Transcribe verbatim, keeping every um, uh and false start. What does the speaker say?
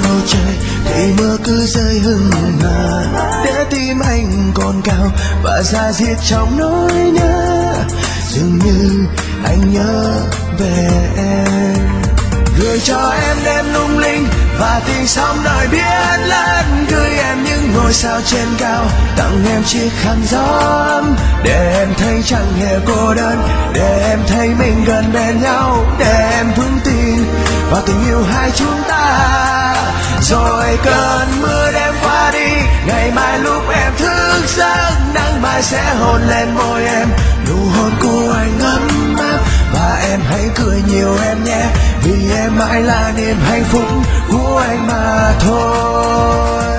bầu trời thì mưa cứ rơi hừng hờ, để tim anh còn cao và da diết trong nỗi nhớ. Dường như anh nhớ về em, gửi cho em đêm lung linh và tình sóng đời biết lớn, gửi em những ngôi sao trên cao, tặng em chiếc khăn gió ấm để em thấy chẳng hề cô đơn, để em thấy mình gần bên nhau, để em vững tin vào tình yêu hai chúng ta. Rồi cơn mưa đêm qua đi, ngày mai lúc em thức giấc, nắng mai sẽ hôn lên môi em, nụ hôn của anh ấm áp. Và em hãy cười nhiều em nhé, vì em mãi là niềm hạnh phúc của anh mà thôi.